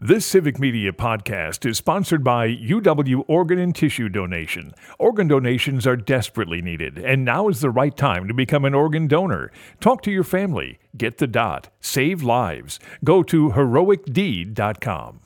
This Civic Media podcast is sponsored by UW Organ and Tissue Donation. Organ donations are desperately needed, and now is the right time to become an organ donor. Talk to your family. Get the dot. Save lives. Go to heroicdeed.com.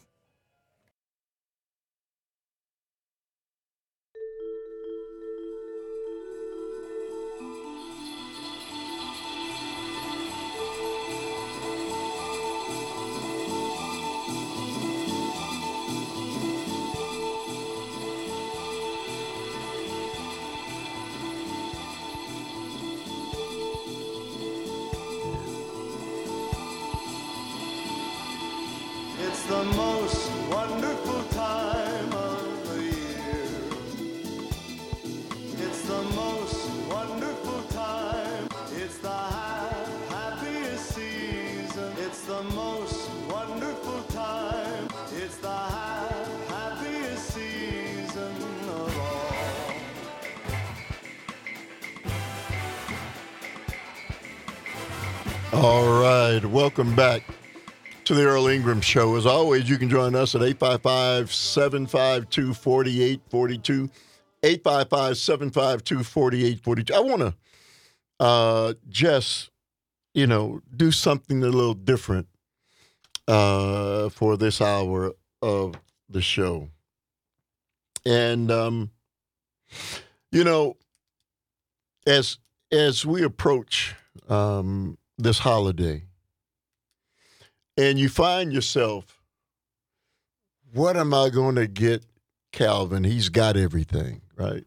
It's the most wonderful time of the year. It's the most wonderful time. It's the happiest season. It's the most wonderful time. It's the happiest season of all. All right, welcome back to the Earl Ingram Show. As always, you can join us at 855-752-4842, 855-752-4842. I want to just, do something a little different for this hour of the show. And, as we approach this holiday, and you find yourself, what am I going to get Calvin? He's got everything, right?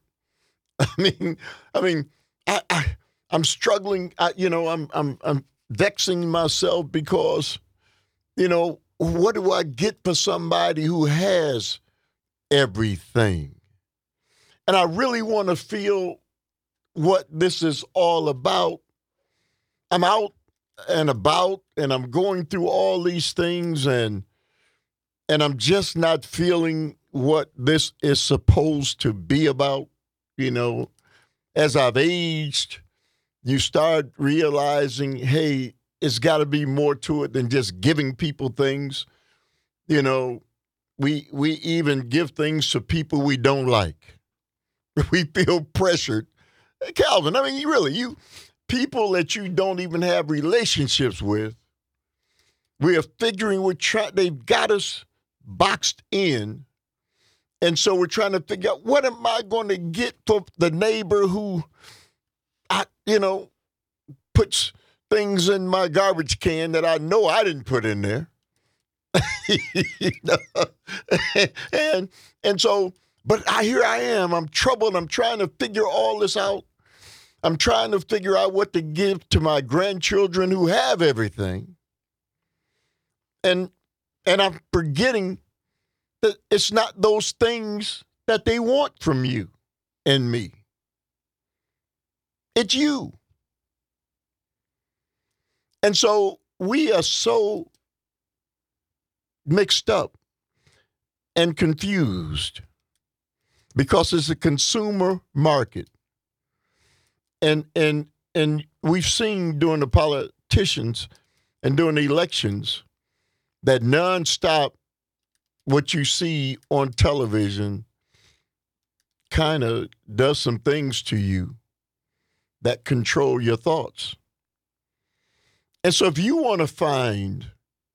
I'm struggling. I'm vexing myself because, what do I get for somebody who has everything? And I really want to feel what this is all about. I'm out and about, and I'm going through all these things, and I'm just not feeling what this is supposed to be about. As I've aged, you start realizing, hey, it's got to be more to it than just giving people things. We even give things to people we don't like. We feel pressured. Hey, Calvin, people that you don't even have relationships with, we are figuring they've got us boxed in. And so we're trying to figure out, what am I going to get for the neighbor who, puts things in my garbage can that I know I didn't put in there. And so, but here I am. I'm troubled. I'm trying to figure all this out. I'm trying to figure out what to give to my grandchildren who have everything. And I'm forgetting that it's not those things that they want from you and me. It's you. And so we are so mixed up and confused because it's a consumer market. And we've seen during the politicians and during the elections that nonstop what you see on television kind of does some things to you that control your thoughts. And so if you want to find,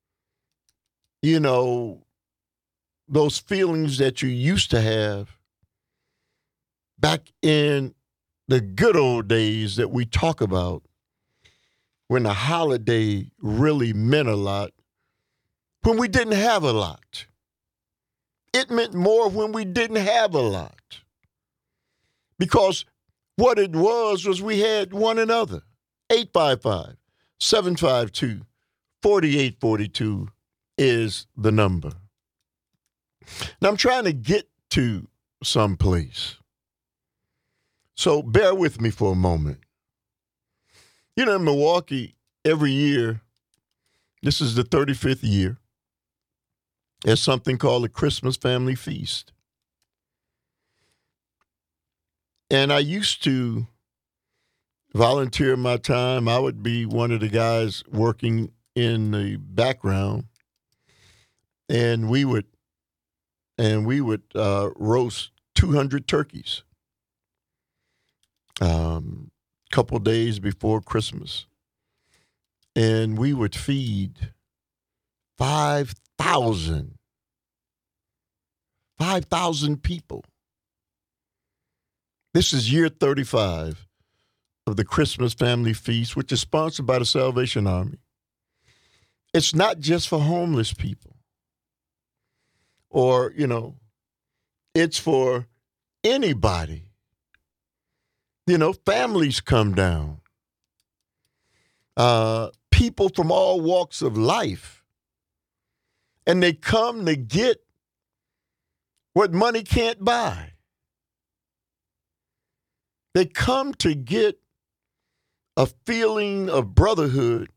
those feelings that you used to have back in the good old days that we talk about, when the holiday really meant a lot, when we didn't have a lot. It meant more when we didn't have a lot. Because what it was we had one another. 855-752-4842 is the number. Now, I'm trying to get to someplace. So bear with me for a moment. In Milwaukee, every year, this is the 35th year, there's something called the Christmas Family Feast. And I used to volunteer my time. I would be one of the guys working in the background. and we would roast 200 turkeys. Couple days before Christmas, and we would feed 5,000 people. This is year 35 of the Christmas Family Feast, which is sponsored by the Salvation Army. It's not just for homeless people or, it's for anybody. Families come down. People from all walks of life. And they come to get what money can't buy. They come to get a feeling of brotherhood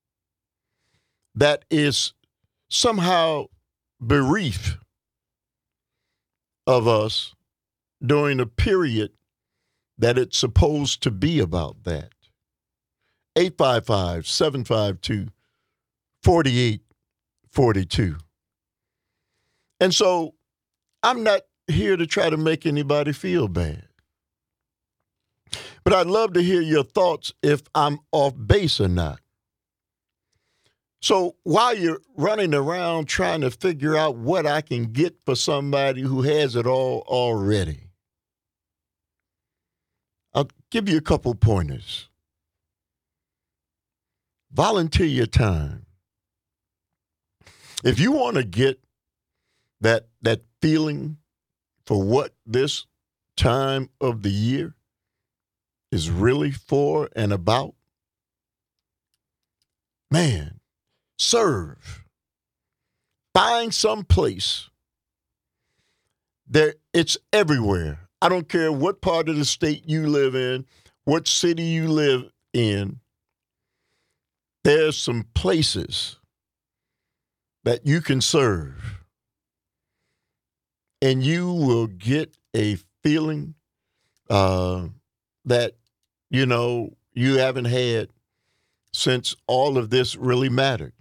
that is somehow bereft of us during a period that it's supposed to be about that. 855-752-4842. And so I'm not here to try to make anybody feel bad. But I'd love to hear your thoughts if I'm off base or not. So while you're running around trying to figure out what I can get for somebody who has it all already, I'll give you a couple pointers. Volunteer your time. If you want to get that feeling for what this time of the year is really for and about, man, serve. Find some place. It's everywhere. I don't care what part of the state you live in, what city you live in. There's some places that you can serve. And you will get a feeling that, you haven't had since all of this really mattered.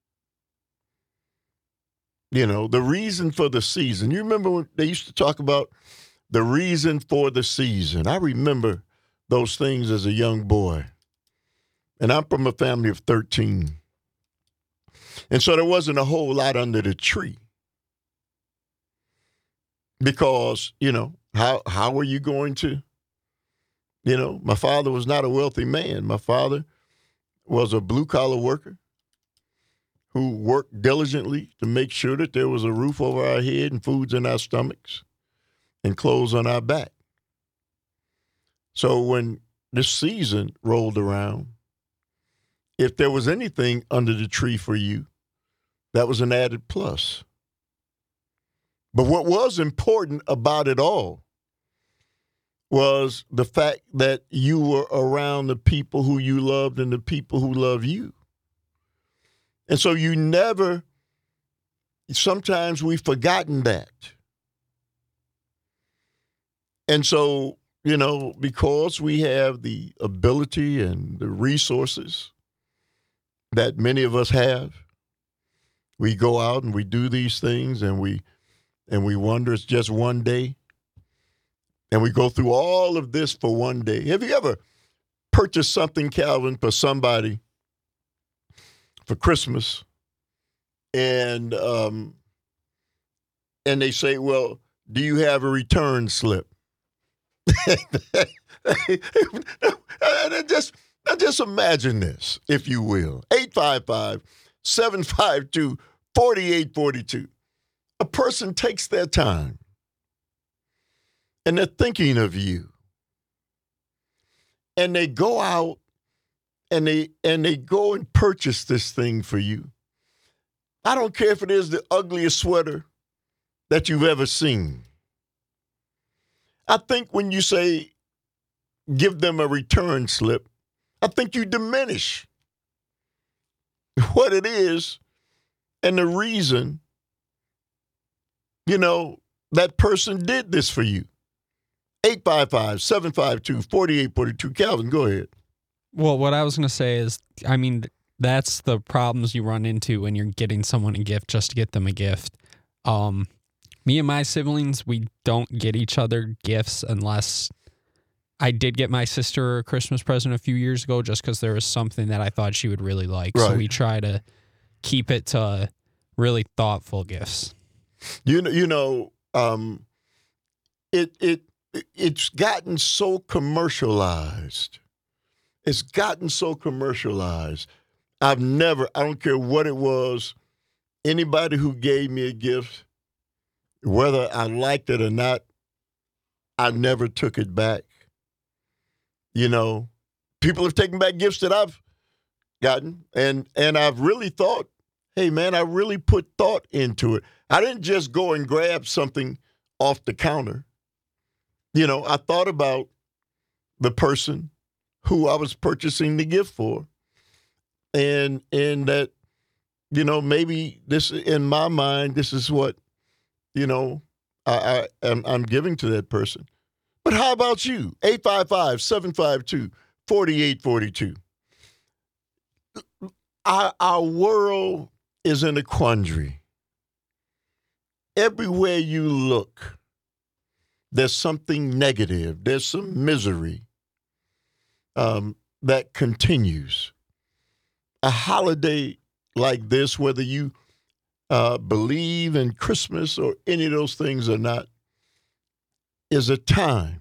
The reason for the season. You remember when they used to talk about the reason for the season? I remember those things as a young boy. And I'm from a family of 13. And so there wasn't a whole lot under the tree. Because, how are you going to, my father was not a wealthy man. My father was a blue-collar worker who worked diligently to make sure that there was a roof over our head and foods in our stomachs and clothes on our back. So when this season rolled around, if there was anything under the tree for you, that was an added plus. But what was important about it all was the fact that you were around the people who you loved and the people who love you. And so sometimes we've forgotten that. And so, because we have the ability and the resources that many of us have, we go out and we do these things and we wonder it's just one day. And we go through all of this for one day. Have you ever purchased something, Calvin, for somebody for Christmas? And they say, well, do you have a return slip? Just imagine this, if you will. 855-752-4842. A person takes their time and they're thinking of you. And they go out and they go and purchase this thing for you. I don't care if it is the ugliest sweater that you've ever seen. I think when you say give them a return slip, I think you diminish what it is and the reason, that person did this for you. 855-752-4842. Calvin, go ahead. Well, what I was going to say is, that's the problems you run into when you're getting someone a gift just to get them a gift. Me and my siblings, we don't get each other gifts unless I did get my sister a Christmas present a few years ago just because there was something that I thought she would really like. Right. So we try to keep it to really thoughtful gifts. It's gotten so commercialized. It's gotten so commercialized. I don't care what it was, anybody who gave me a gift, whether I liked it or not, I never took it back. People have taken back gifts that I've gotten, and I've really thought, hey, man, I really put thought into it. I didn't just go and grab something off the counter. I thought about the person who I was purchasing the gift for. And that, maybe this, in my mind, this is what, I'm giving to that person. But how about you? 855-752-4842. Our world is in a quandary. Everywhere you look, there's something negative. There's some misery that continues. A holiday like this, whether you believe in Christmas or any of those things or not, is a time.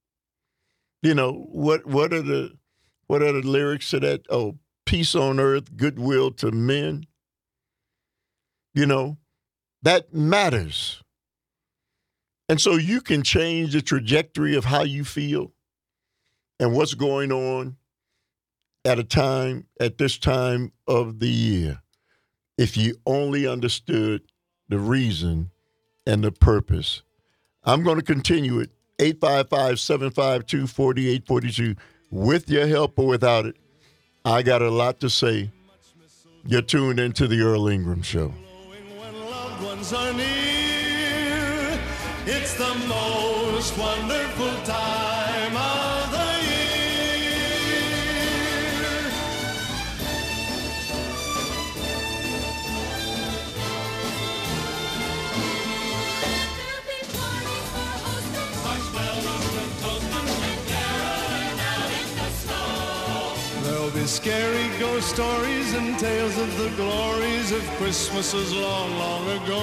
What are the lyrics to that? Oh, peace on earth, goodwill to men. That matters. And so you can change the trajectory of how you feel and what's going on at this time of the year, if you only understood the reason and the purpose. I'm going to continue it, 855-752-4842, with your help or without it. I got a lot to say. You're tuned into the Earl Ingram Show. When loved ones are near, it's the most wonderful time of the year. There'll be scary ghost stories and tales of the glories of Christmases long, long ago.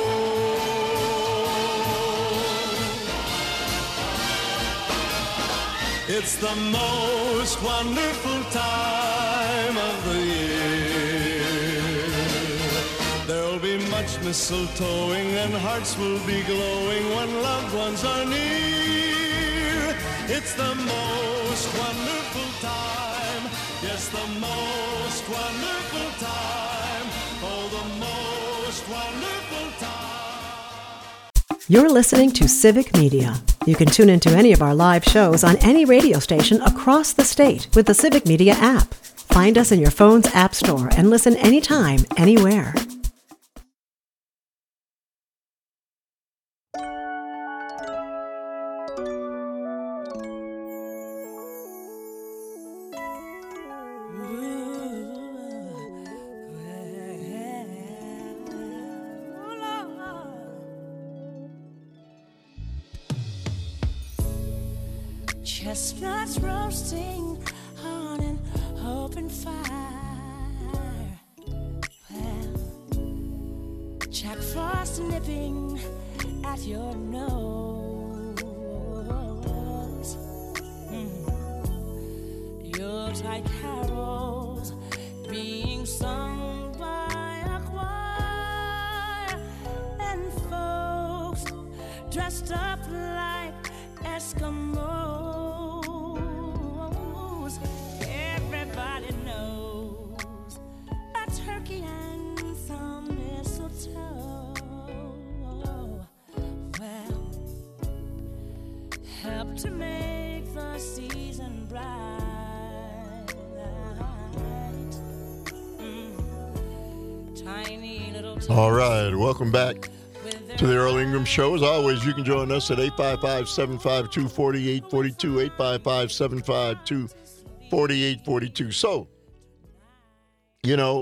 It's the most wonderful time of the year. There'll be much mistletoeing and hearts will be glowing when loved ones are near. It's the most wonderful time. Yes, the most wonderful time. Oh, the most wonderful time. You're listening to Civic Media. You can tune into any of our live shows on any radio station across the state with the Civic Media app. Find us in your phone's app store and listen anytime, anywhere. Chestnuts roasting on an open fire. Well, Jack Frost nipping at your nose. Yuletide carols being sung by a choir, and folks dressed up like Eskimos. Everybody knows a turkey and some mistletoe well help to make the season bright. Tiny little All right, welcome back to the Earl Ingram Show. As always, you can join us at 855-752-4842, 855-752-4842. So, You know,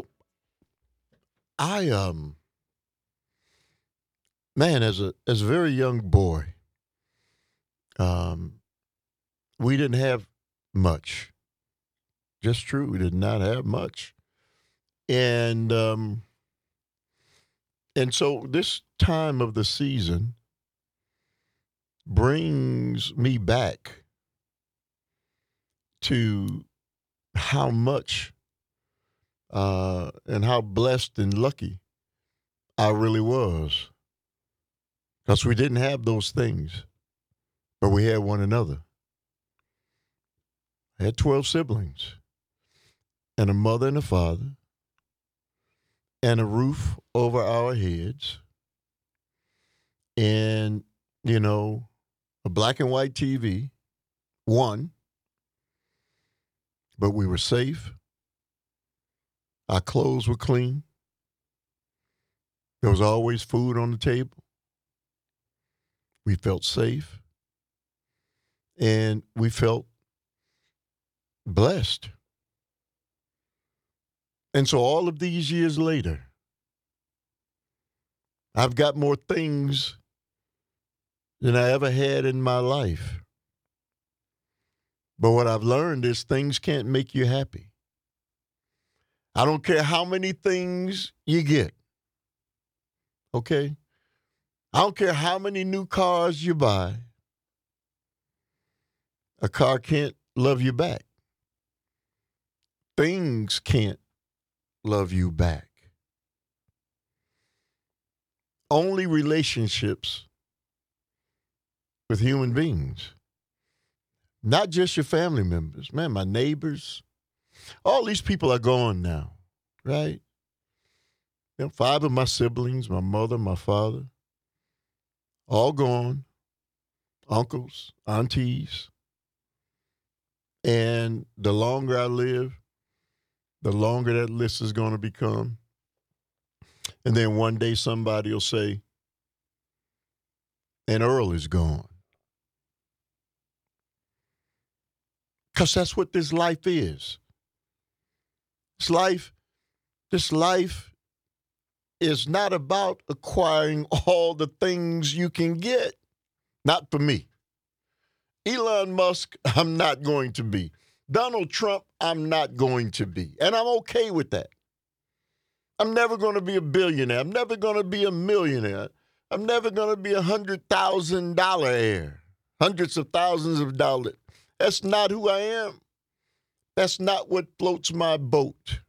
I man, as a very young boy, we didn't have much. Just true, we did not have much, and so this time of the season brings me back to how much and how blessed and lucky I really was. Because we didn't have those things, but we had one another. I had 12 siblings, and a mother and a father, and a roof over our heads, and, you know, a black and white TV, one, but we were safe. Our clothes were clean. There was always food on the table. We felt safe. And we felt blessed. And so all of these years later, I've got more things than I ever had in my life. But what I've learned is things can't make you happy. I don't care how many things you get. Okay? I don't care how many new cars you buy. A car can't love you back. Things can't love you back. Only relationships with human beings. Not just your family members. Man, my neighbors. All these people are gone now, right? You know, 5 of my siblings, my mother, my father, all gone. Uncles, aunties. And the longer I live, the longer that list is going to become. And then one day somebody will say, and Earl is gone. Because that's what this life is. This life is not about acquiring all the things you can get. Not for me. Elon Musk, I'm not going to be. Donald Trump, I'm not going to be. And I'm okay with that. I'm never going to be a billionaire. I'm never going to be a millionaire. I'm never going to be $100,000 heir. Hundreds of thousands of dollars. That's not who I am. That's not what floats my boat.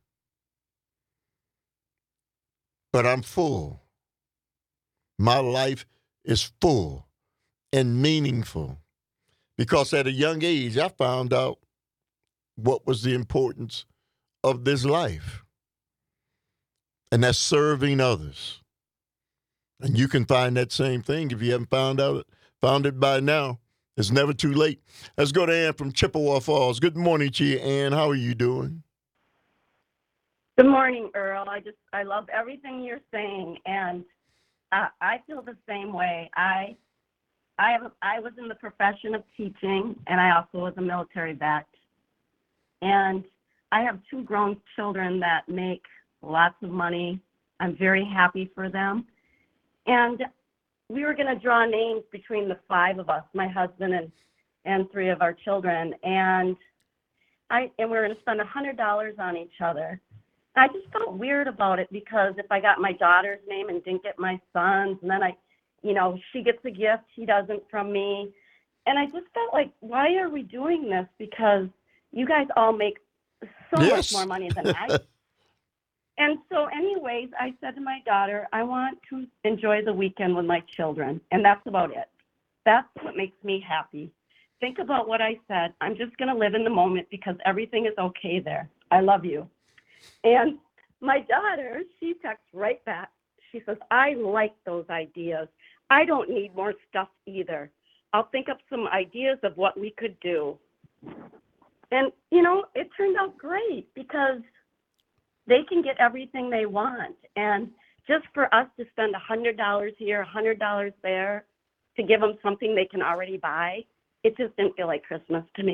But I'm full. My life is full and meaningful. Because at a young age, I found out what was the importance of this life. And that's serving others. And you can find that same thing if you haven't found it by now. It's never too late. Let's go to Ann from Chippewa Falls. Good morning to you, Ann. How are you doing? Good morning, Earl. I love everything you're saying, and I feel the same way. I was in the profession of teaching, and I also was a military vet. And I have 2 grown children that make lots of money. I'm very happy for them. And we were going to draw names between the 5 of us, my husband and 3 of our children. And we were going to spend $100 on each other. I just felt weird about it because if I got my daughter's name and didn't get my son's, and then she gets a gift, he doesn't from me. And I just felt like, why are we doing this? Because you guys all make so much more money than I. And so anyways, I said to my daughter, I want to enjoy the weekend with my children. And that's about it. That's what makes me happy. Think about what I said. I'm just going to live in the moment because everything is okay there. I love you. And my daughter, she texts right back. She says, I like those ideas. I don't need more stuff either. I'll think up some ideas of what we could do. And, it turned out great because they can get everything they want. And just for us to spend $100 here, $100 there to give them something they can already buy, it just didn't feel like Christmas to me.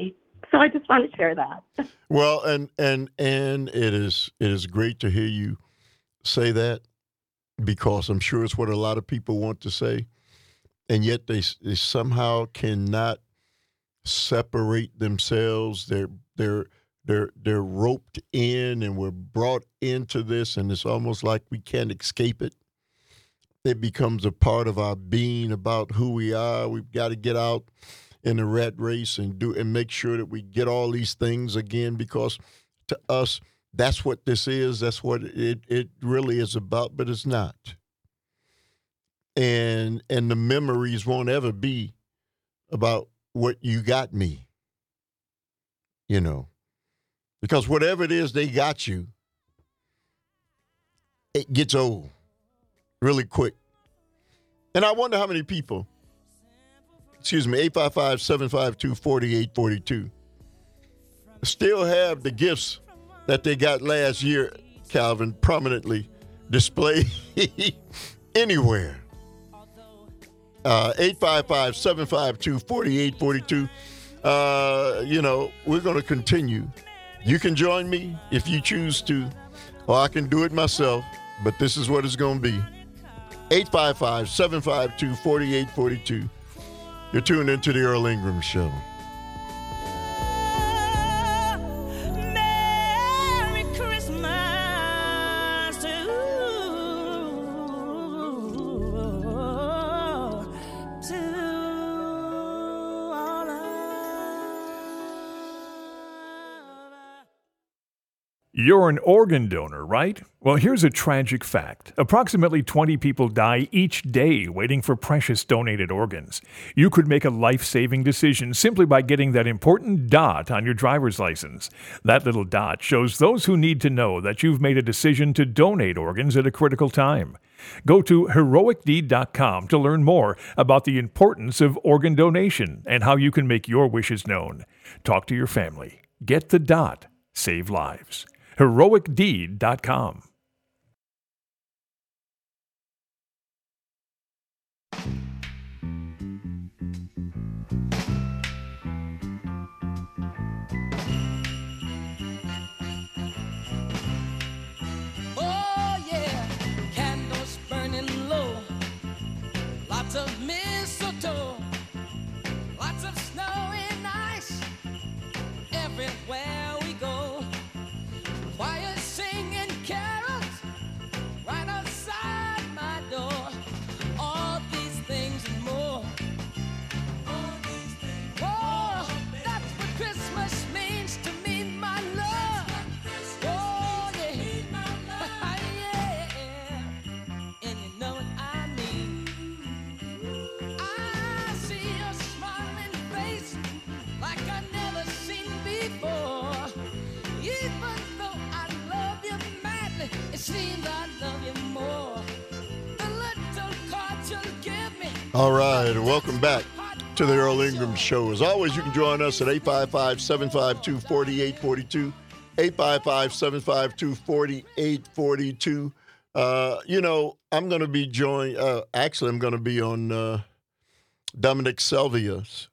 So I just want to share that. Well, and it is great to hear you say that, because I'm sure it's what a lot of people want to say, and yet they somehow cannot separate themselves. They're roped in, and we're brought into this, and it's almost like we can't escape it. It becomes a part of our being, about who we are. We've got to get out in the rat race and make sure that we get all these things again, because to us, that's what this is. That's what it really is about, but it's not. And the memories won't ever be about what you got me, because whatever it is they got you, it gets old really quick. And I wonder how many people, 855-752-4842, still have the gifts that they got last year, Calvin, prominently displayed anywhere. 855-752-4842. We're going to continue. You can join me if you choose to, or I can do it myself, but this is what it's going to be. 855-752-4842. You're tuned into the Earl Ingram Show. Merry Christmas to all of You're an organ donor, right? Well, here's a tragic fact. Approximately 20 people die each day waiting for precious donated organs. You could make a life-saving decision simply by getting that important dot on your driver's license. That little dot shows those who need to know that you've made a decision to donate organs at a critical time. Go to heroicdeed.com to learn more about the importance of organ donation and how you can make your wishes known. Talk to your family. Get the dot. Save lives. heroicdeed.com. Oh yeah, candles burning low, lots of mistletoe, lots of snow and ice everywhere we go. Choir singing carols right outside my door. All these things and more. Oh, that's what Christmas means to me, my love. Oh, yeah. Yeah. And you know what I mean. I see your smiling face like I never seen before. Even though I love you madly, it seems I love you more. The little cards you'll give me. All right, welcome back to the Earl Ingram Show. As always, you can join us at 855-752-4842, 855-752-4842. I'm going to be joined, actually, I'm going to be on Dominic Selvia's,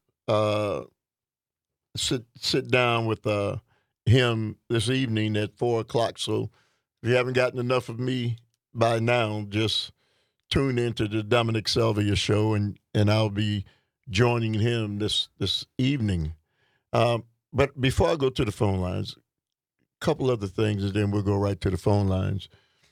sit down with him this evening at 4 o'clock. So if you haven't gotten enough of me by now, just tune into the Dominic Selvia show, and I'll be joining him this evening. But before I go to the phone lines, a couple other things, and then we'll go right to the phone lines.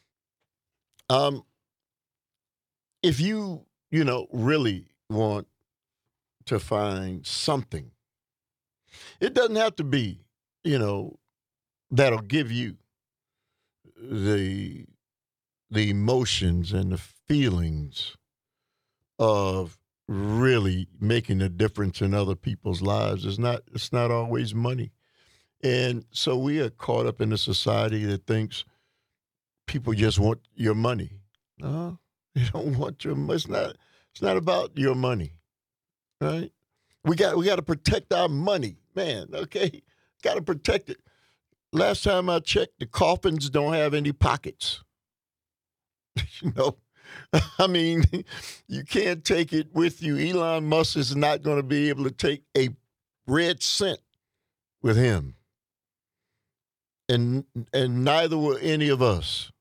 If you really want to find something, it doesn't have to be, that'll give you the emotions and the feelings of really making a difference in other people's lives. It's not always money. And so we are caught up in a society that thinks people just want your money. No, they don't want your money. It's not about your money, right? We got to protect our money, man, okay? Got to protect it. Last time I checked, the coffins don't have any pockets. I mean, you can't take it with you. Elon Musk is not going to be able to take a red cent with him. And neither will any of us.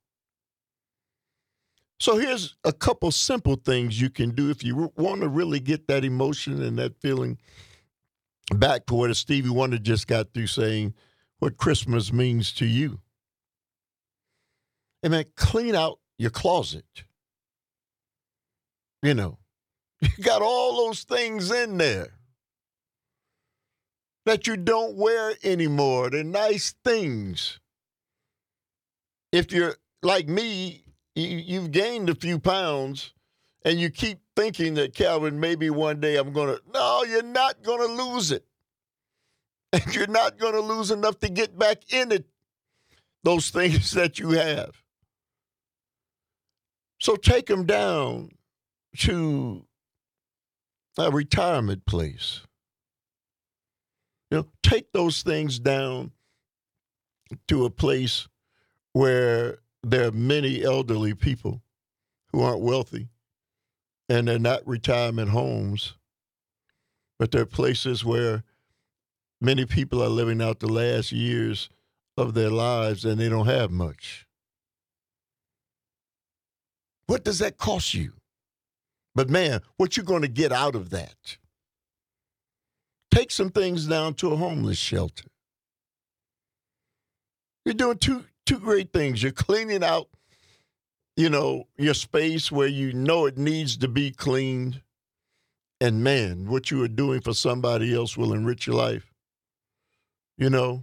So here's a couple simple things you can do if you want to really get that emotion and that feeling back to what Stevie Wonder just got through saying, what Christmas means to you. And then clean out your closet. You know, you got all those things in there that you don't wear anymore, the nice things. If you're like me, you've gained a few pounds and you keep thinking that, Calvin, maybe one day I'm going to, no, you're not going to lose it. And you're not going to lose enough to get back in it, those things that you have. So take them down to a retirement place. You know, take those things down to a place where there are many elderly people who aren't wealthy, and they're not retirement homes, but they're places where many people are living out the last years of their lives and they don't have much. What does that cost you? But man, what you going to get out of that? Take some things down to a homeless shelter. You're doing two great things. You're cleaning out, you know, your space where you know it needs to be cleaned. And man, what you are doing for somebody else will enrich your life. You know,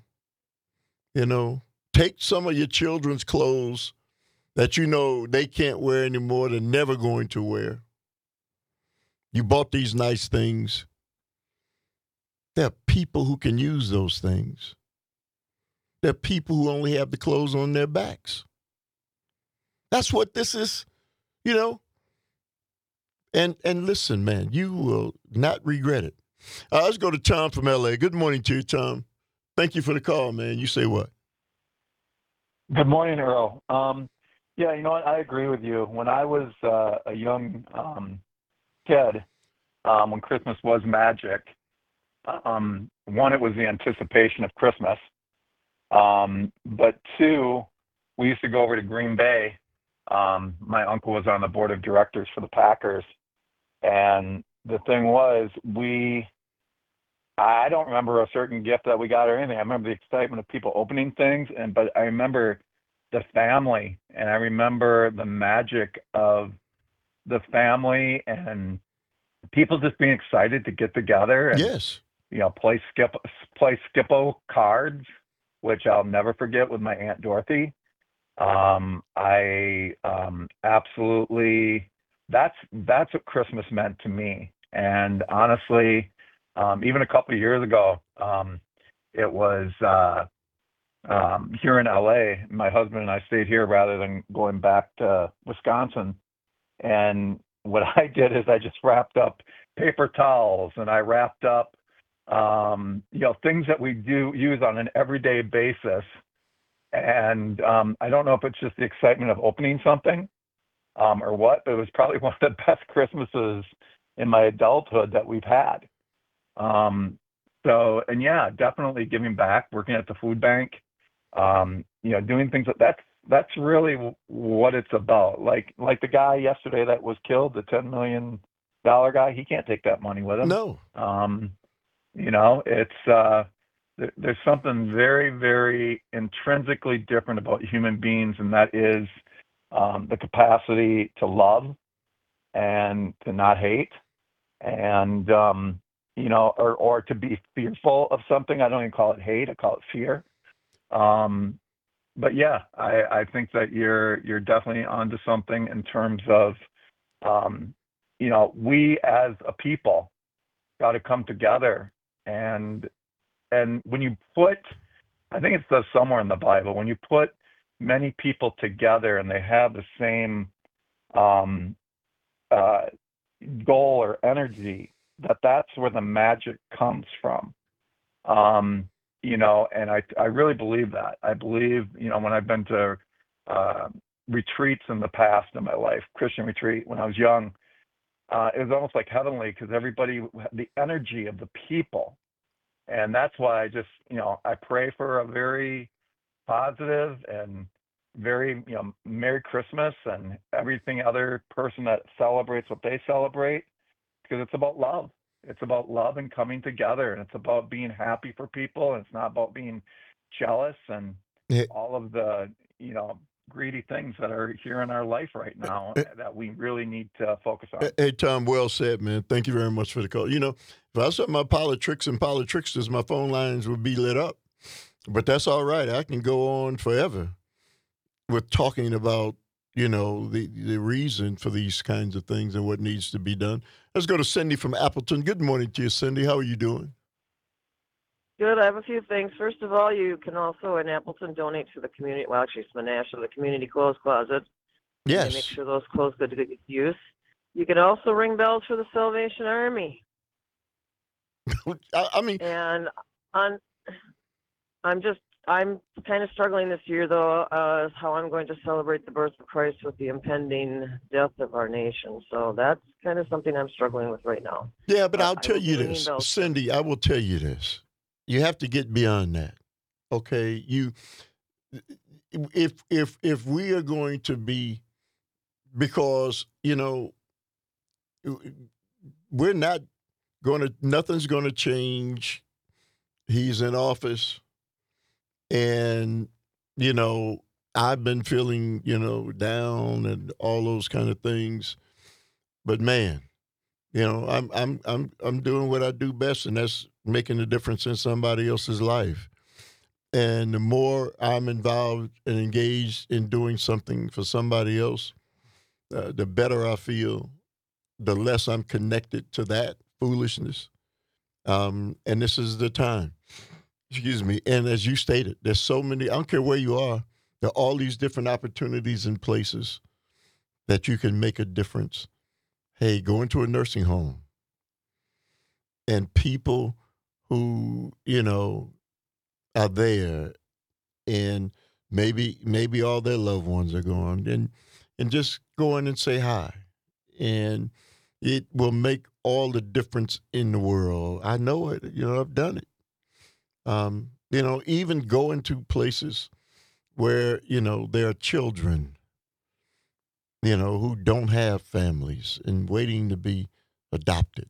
take some of your children's clothes that you know they can't wear anymore, they're never going to wear. You bought these nice things. There are people who can use those things. There are people who only have the clothes on their backs. That's what this is, you know. And listen, man, you will not regret it. Let's go to Tom from L.A. Good morning to you, Tom. Thank you for the call, man. You say what? Good morning, Earl. Yeah, you know what? I agree with you. When I was a young kid, when Christmas was magic, one, it was the anticipation of Christmas. But two, we used to go over to Green Bay. My uncle was on the board of directors for the Packers. And the thing was, I don't remember a certain gift that we got or anything. I remember the excitement of people opening things, but I remember the family, and I remember the magic of the family and people just being excited to get together and, yes, you know, play Skippo cards, which I'll never forget with my Aunt Dorothy. I absolutely, that's what Christmas meant to me. And honestly, even a couple of years ago, it was here in LA. My husband and I stayed here rather than going back to Wisconsin. And what I did is I just wrapped up paper towels, and I wrapped up, you know, things that we do use on an everyday basis. And I don't know if it's just the excitement of opening something or what, but it was probably one of the best Christmases in my adulthood that we've had. So, and yeah, definitely giving back, working at the food bank, you know, doing things that's really what it's about. Like the guy yesterday that was killed, the $10 million guy, he can't take that money with him. No. You know, it's, there's something very, very intrinsically different about human beings, and that is the capacity to love and to not hate, and you know, or to be fearful of something. I don't even call it hate; I call it fear. But yeah, I think that you're definitely onto something in terms of, you know, we as a people got to come together, and when you put, I think it says somewhere in the Bible, when you put many people together and they have the same goal or energy, that's where the magic comes from. You know, and I really believe that. I believe, you know, when I've been to retreats in the past in my life, Christian retreat when I was young, it was almost like heavenly, because everybody, the energy of the people And that's why I just, I pray for a very positive and very, Merry Christmas and everything other person that celebrates what they celebrate, because it's about love. It's about love and coming together, and it's about being happy for people, and it's not about being jealous and Yeah. all of the, greedy things that are here in our life right now that we really need to focus on. Hey, Tom, well said, man. Thank you very much for the call. If I said my politics and politricksters, my phone lines would be lit up. But that's all right. I can go on forever with talking about, the reason for these kinds of things and what needs to be done. Let's go to Cindy from Appleton. Good morning to you, Cindy. How are you doing? Good. I have a few things. First of all, you can also in Appleton donate to the community. Well, actually, it's Menasha, the community clothes closet. Yes. Make sure those clothes go to good use. You can also ring bells for the Salvation Army. I mean, and I'm kind of struggling this year, though, how I'm going to celebrate the birth of Christ with the impending death of our nation. So that's kind of something I'm struggling with right now. Yeah, but I'll I tell will be you ringing this, bells. Cindy, I will tell you this. You have to get beyond that. Okay? If we are going to be, because, we're not nothing's going to change. He's in office. And, I've been feeling, down and all those kind of things. But man, I'm doing what I do best, and that's making a difference in somebody else's life. And the more I'm involved and engaged in doing something for somebody else, the better I feel, the less I'm connected to that foolishness. And this is the time. Excuse me. And as you stated, there's so many, I don't care where you are, there are all these different opportunities and places that you can make a difference. Hey, go into a nursing home, and people who, are there, and maybe all their loved ones are gone, and just go in and say hi. And it will make all the difference in the world. I know it, I've done it. Even going to places where, there are children, who don't have families and waiting to be adopted.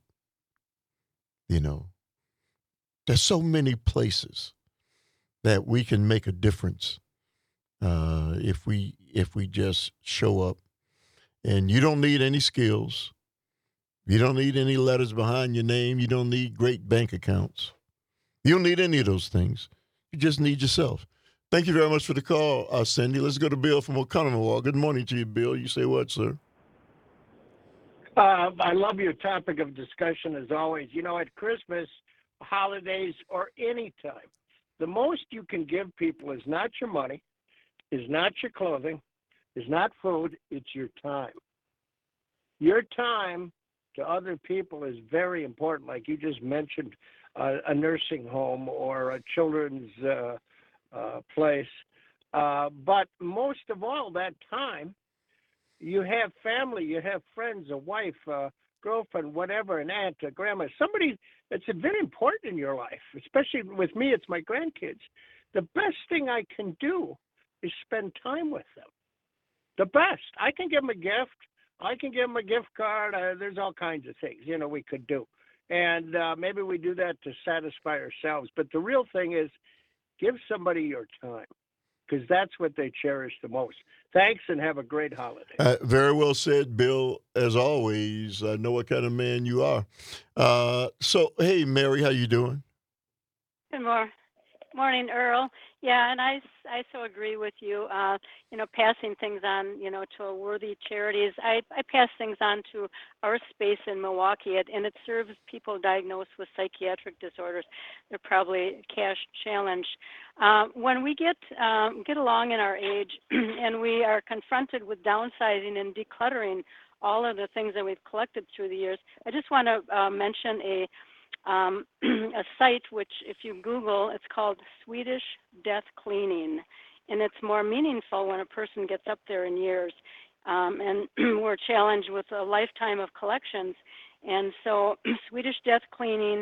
There's so many places that we can make a difference if we just show up. And you don't need any skills. You don't need any letters behind your name. You don't need great bank accounts. You don't need any of those things. You just need yourself. Thank you very much for the call, Cindy. Let's go to Bill from Oconomowoc. Good morning to you, Bill. You say what, sir? I love your topic of discussion as always. At Christmas, holidays, or any time, the most you can give people is not your money, is not your clothing, is not food, it's your time. Your time to other people is very important, like you just mentioned, a nursing home or a children's place. But most of all, that time, you have family, you have friends, a wife, a girlfriend, whatever, an aunt, a grandma, somebody that's very important in your life. Especially with me, it's my grandkids. The best thing I can do is spend time with them. The best. I can give them a gift. I can give them a gift card. There's all kinds of things, we could do. And maybe we do that to satisfy ourselves. But the real thing is give somebody your time, because that's what they cherish the most. Thanks, and have a great holiday. Very well said, Bill. As always, I know what kind of man you are. So, hey, Mary, how you doing? Good morning, Earl. Yeah, and I so agree with you. Passing things on, to worthy charities. I pass things on to our space in Milwaukee, and it serves people diagnosed with psychiatric disorders. They're probably cash challenged. When we get along in our age, and we are confronted with downsizing and decluttering all of the things that we've collected through the years, I just want to mention a site which, if you Google, it's called Swedish Death Cleaning, and it's more meaningful when a person gets up there in years. And we're challenged with a lifetime of collections, and so Swedish Death Cleaning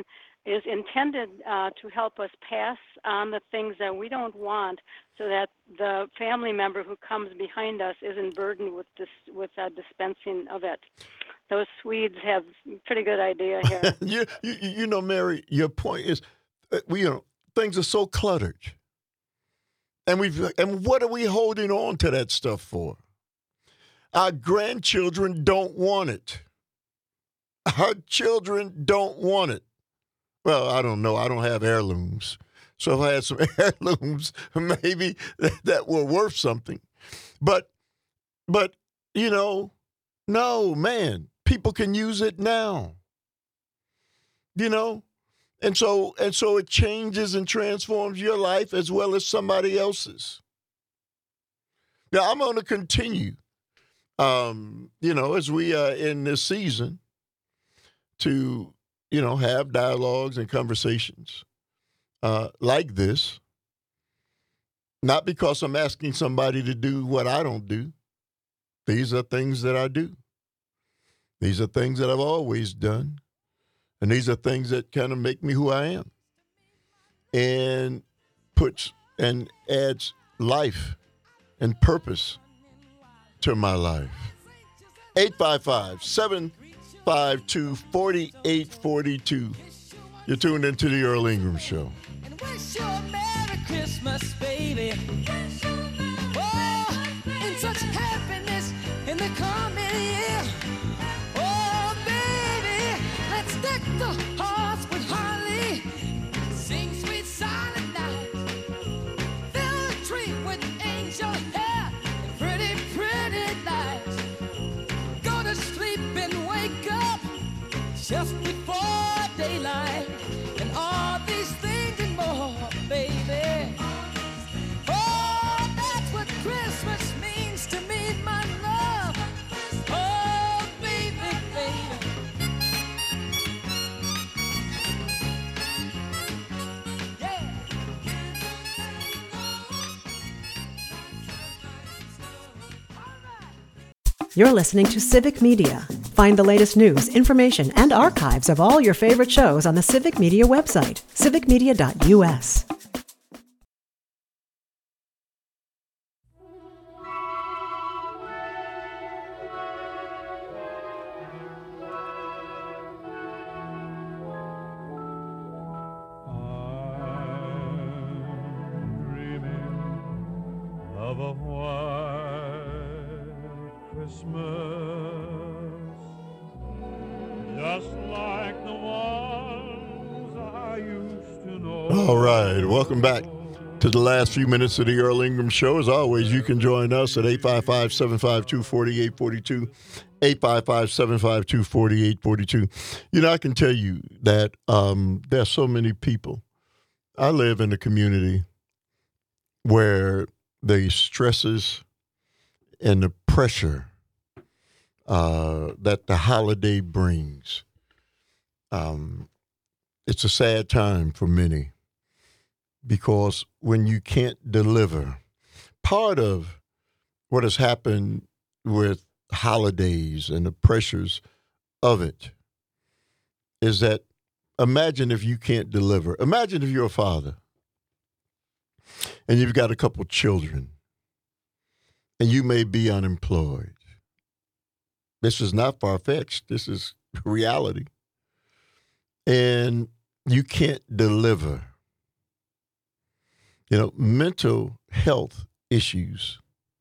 is intended to help us pass on the things that we don't want, so that the family member who comes behind us isn't burdened with dispensing of it. Those Swedes have a pretty good idea here. you know, Mary, your point is, things are so cluttered, and what are we holding on to that stuff for? Our grandchildren don't want it. Our children don't want it. Well, I don't know. I don't have heirlooms. So if I had some heirlooms, maybe that were worth something. But no, man, people can use it now. And so it changes and transforms your life as well as somebody else's. Now, I'm going to continue, as we are in this season, to have dialogues and conversations like this, not because I'm asking somebody to do what I don't do. These are things that I do. These are things that I've always done. And these are things that kind of make me who I am. And puts and adds life and purpose to my life. 855-752-4842. You're tuned into the Earl Ingram Show. And wish you a Merry Christmas, baby. Oh, and such happiness in the coming year. Oh, baby, let's deck the hearts with holly. Sing sweet silent night. Fill the tree with angel hair and pretty, pretty lights. Go to sleep and wake up just before daylight. And all these things and more, baby. Oh, that's what Christmas means to me, my love. Oh, baby, baby. Yeah. You're listening to Civic Media. Find the latest news, information, and archives of all your favorite shows on the Civic Media website, civicmedia.us. Of a white Christmas, just like the ones I used to know. All right, welcome back to the last few minutes of the Earl Ingram Show. As always, you can join us at 855-752-4842, 855-752-4842. I can tell you that there's so many people. I live in a community where the stresses and the pressure that the holiday brings, it's a sad time for many, because when you can't deliver, part of what has happened with holidays and the pressures of it is that, imagine if you can't deliver. Imagine if you're a father and you've got a couple children and you may be unemployed. This is not far-fetched. This is reality. And you can't deliver. Mental health issues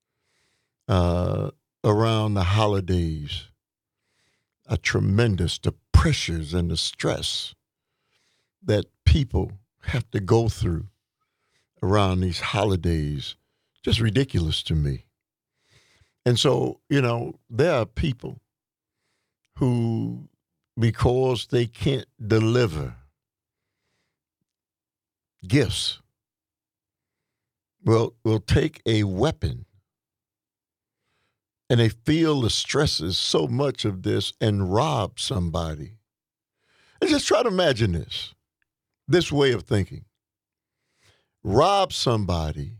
around the holidays are tremendous. The pressures and the stress that people have to go through around these holidays, just ridiculous to me. And so, there are people who, because they can't deliver gifts, will take a weapon, and they feel the stresses so much of this and rob somebody. And just try to imagine this way of thinking. Rob somebody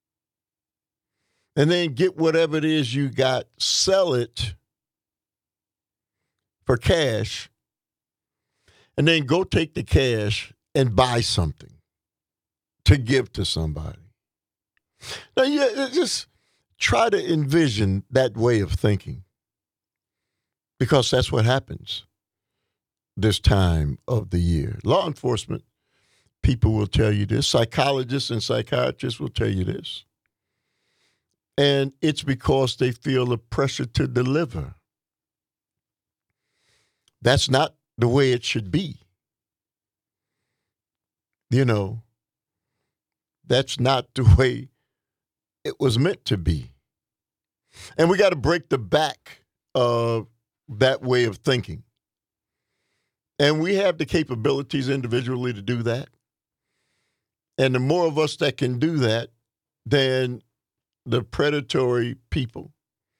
and then get whatever it is you got, sell it for cash, and then go take the cash and buy something to give to somebody. Now, just try to envision that way of thinking, because that's what happens this time of the year. Law enforcement people will tell you this. Psychologists and psychiatrists will tell you this. And it's because they feel the pressure to deliver. That's not the way it should be. You know, that's not the way it was meant to be. And we got to break the back of that way of thinking. And we have the capabilities individually to do that. And the more of us that can do that, then the predatory people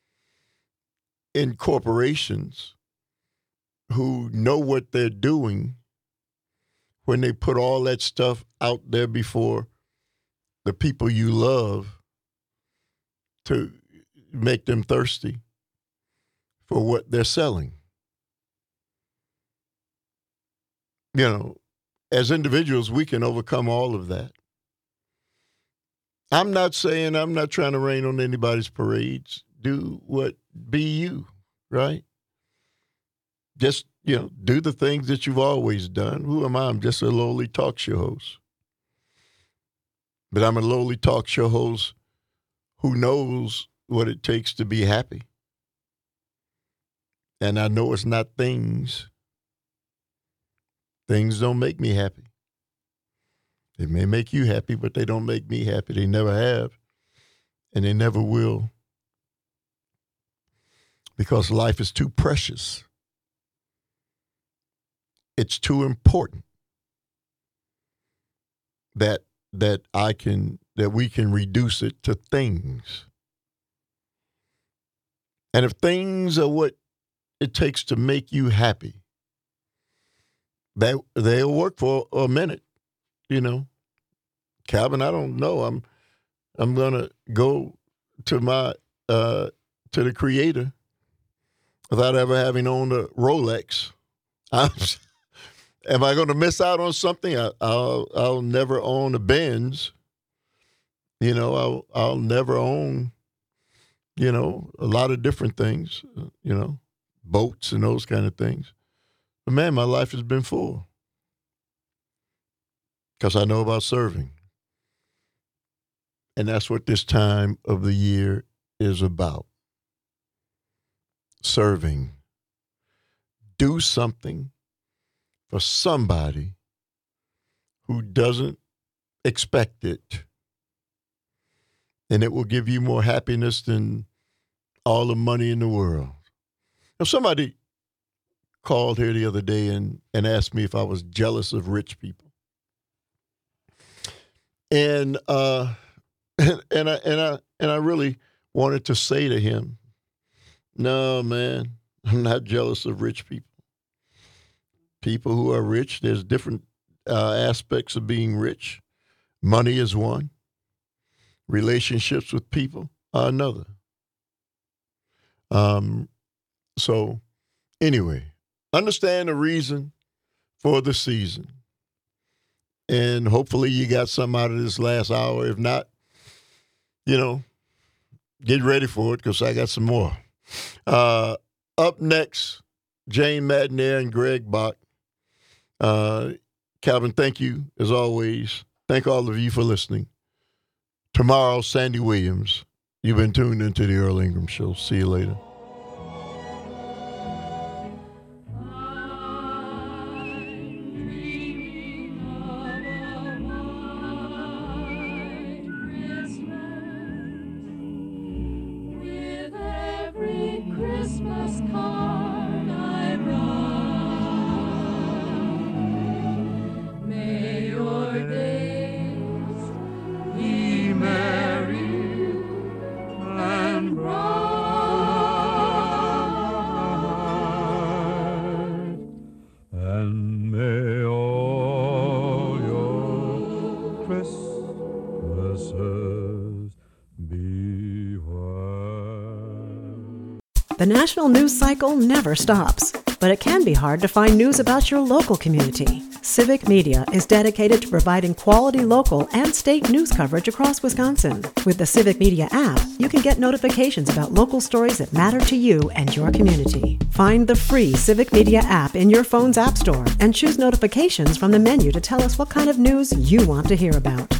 in corporations who know what they're doing when they put all that stuff out there before the people you love to make them thirsty for what they're selling. You know, as individuals, we can overcome all of that. I'm not trying to rain on anybody's parades. Be you, right? Just, do the things that you've always done. Who am I? I'm just a lowly talk show host. But I'm a lowly talk show host who knows what it takes to be happy. And I know it's not things. Things don't make me happy. They may make you happy, but they don't make me happy. They never have, and they never will. Because life is too precious. It's too important that we can reduce it to things. And if things are what it takes to make you happy, they'll work for a minute, Calvin, I don't know. I'm gonna go to my to the Creator without ever having owned a Rolex. Am I going to miss out on something? I'll never own a Benz. I'll never own, a lot of different things. Boats and those kind of things. But man, my life has been full because I know about serving. And that's what this time of the year is about. Serving. Do something for somebody who doesn't expect it. And it will give you more happiness than all the money in the world. Now, somebody called here the other day and asked me if I was jealous of rich people. And I really wanted to say to him, no, man, I'm not jealous of rich people. People who are rich, there's different aspects of being rich. Money is one. Relationships with people are another. So anyway, understand the reason for the season. And hopefully you got something out of this last hour. If not, get ready for it because I got some more. Up next, Jane Madnair and Greg Bach. Calvin, thank you, as always. Thank all of you for listening. Tomorrow, Sandy Williams. You've been tuned into the Earl Ingram Show. See you later. The national news cycle never stops. but it can be hard to find news about your local community. Civic Media is dedicated to providing quality local and state news coverage across Wisconsin. With the Civic Media app, you can get notifications about local stories that matter to you and your community. Find the free Civic Media app in your phone's app store and choose notifications from the menu to tell us what kind of news you want to hear about.